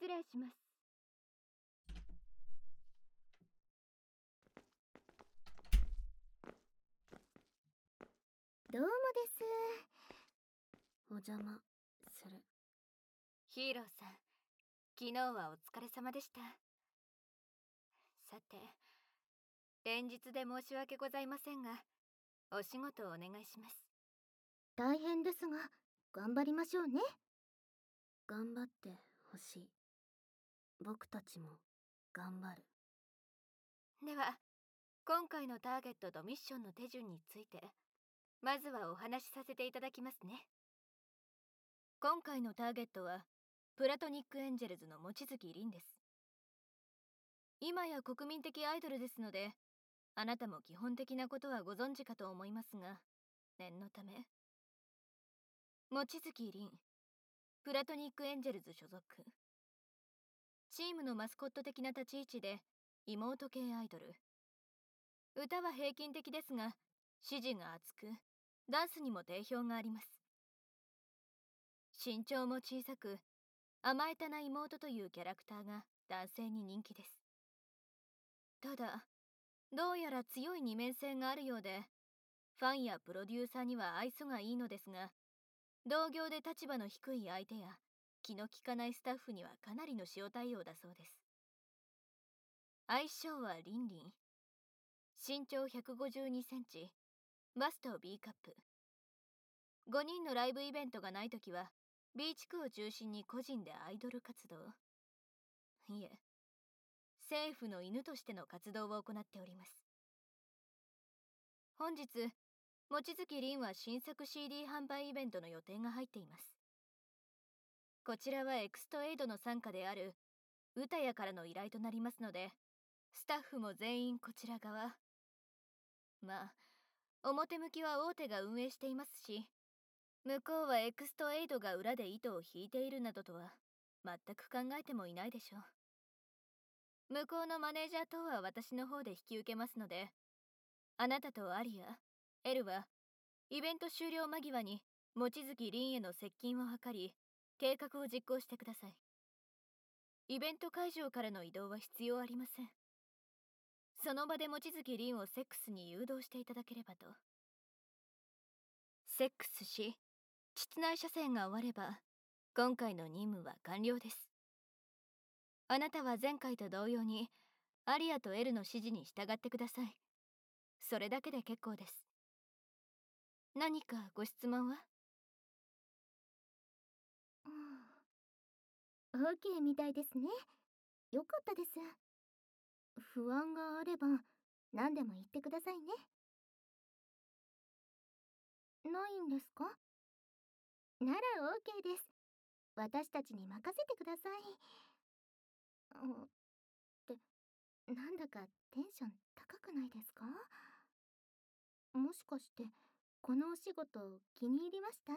失礼します。 どうもです。お邪魔する。 ヒーローさん、昨日はお疲れ様でした。さて、連日で申し訳ございませんが、お仕事をお願いします。 大変ですが、頑張りましょうね。頑張ってほしい。僕たちも頑張る。 では、今回のターゲットとミッションの手順について、まずはお話しさせていただきますね。今回のターゲットは、プラトニックエンジェルズの望月凛です。今や国民的アイドルですので、あなたも基本的なことはご存知かと思いますが、念のため。望月凛、プラトニックエンジェルズ所属。チームのマスコット的な立ち位置で、妹系アイドル。歌は平均的ですが、指示が厚く、ダンスにも定評があります。身長も小さく、甘えたな妹というキャラクターが男性に人気です。ただ、どうやら強い二面性があるようで、ファンやプロデューサーには愛想がいいのですが、同業で立場の低い相手や気の利かないスタッフにはかなりの塩対応だそうです。愛称はリンリン。身長152センチ、バスト B カップ。5人のライブイベントがないときは、B 地区を中心に個人でアイドル活動。いえ、政府の犬としての活動を行っております。本日、望月凛は新作 CD 販売イベントの予定が入っています。こちらはエクストエイドの傘下である歌屋からの依頼となりますので、スタッフも全員こちら側。まあ、表向きは大手が運営していますし、向こうはエクストエイドが裏で糸を引いているなどとは全く考えてもいないでしょう。向こうのマネージャー等は私の方で引き受けますので、あなたとアリア、エルはイベント終了間際に望月凛への接近を図り、計画を実行してください。イベント会場からの移動は必要ありません。その場で望月凛をセックスに誘導していただければと。セックスし、膣内射精が終われば、今回の任務は完了です。あなたは前回と同様に、アリアとエルの指示に従ってください。それだけで結構です。何かご質問は？ OK みたいですね。よかったです。不安があれば何でも言ってくださいね。ないんですか？なら OK です。私たちに任せてください。ってなんだかテンション高くないですか？もしかしてこのお仕事気に入りました？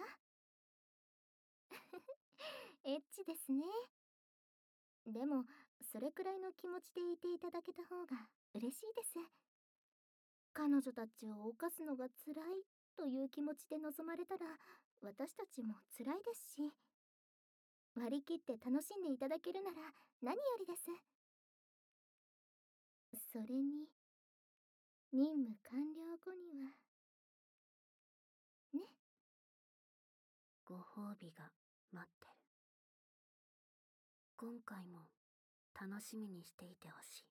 エッチですね。でもそれくらいの気持ちでいていただけた方が嬉しいです。彼女たちを犯すのが辛いという気持ちで臨まれたら、私たちも辛いですし、割り切って楽しんでいただけるなら何よりです。それに任務完了後にはね。ご褒美が待ってる。今回も楽しみにしていてほし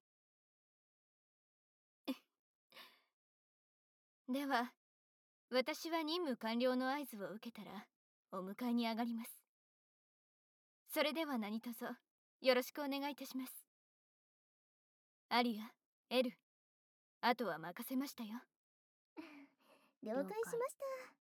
い。では、私は任務完了の合図を受けたら、お迎えに上がります。それでは何卒、よろしくお願いいたします。アリア、エル、あとは任せましたよ。 了解しました。